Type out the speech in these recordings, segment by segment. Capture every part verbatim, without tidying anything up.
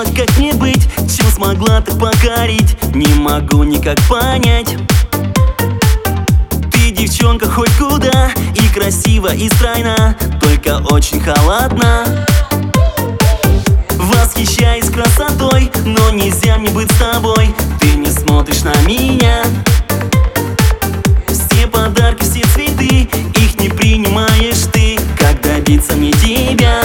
делать, как мне быть? Чем смогла так покорить? Не могу никак понять. Ты девчонка хоть куда, и красива, и стройна, только очень холодна. Восхищаюсь красотой, но нельзя мне быть с тобой. Ты не смотришь на меня. Все подарки, все цветы, их не принимаешь ты. Как добиться мне тебя?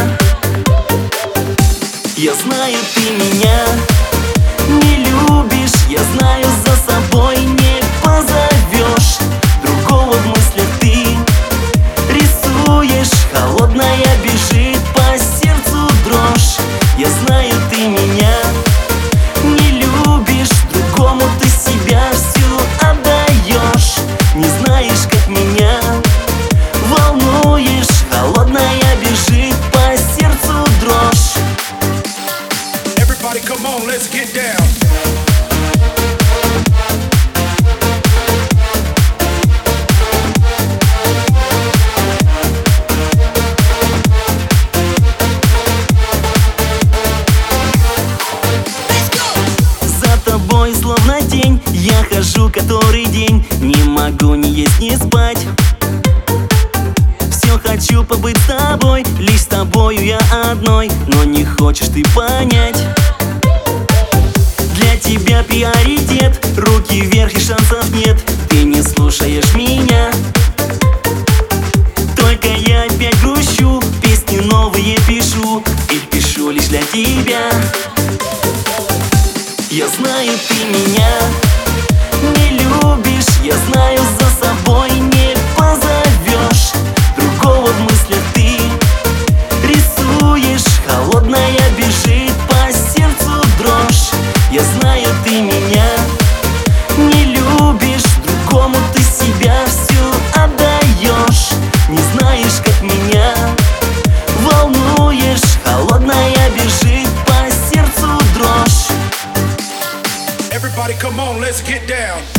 Я знаю, ты меня не любишь, я знаю, за собой не позовешь. Другого в мыслях ты рисуешь, холодная бежит по сердцу дрожь. Я знаю, ты меня не любишь, другому ты себя всю отдаешь. Не знаешь, как меня волнуешь, холодная бежит по сердцу дрожь. Everybody, come on, let's get down. Словно тень, я хожу который день, не могу ни есть, ни спать. Все хочу побыть с тобой, лишь с тобою я одной, но не хочешь ты понять. Для тебя приоритет, руки вверх и шансов нет. Ты не слушаешь меня, только я опять грущу, песни новые пишу, их пишу лишь для тебя. Я знаю, ты меня не любишь, я знаю, за собой не позовешь. Другого в мыслях ты рисуешь, холодная бежит по сердцу дрожь. Я знаю, ты меня не любишь, другому ты себя всю отдаешь. Не знаешь, как меня волнуешь, холодная бежит по сердцу дрожь. Everybody, come on, let's get down.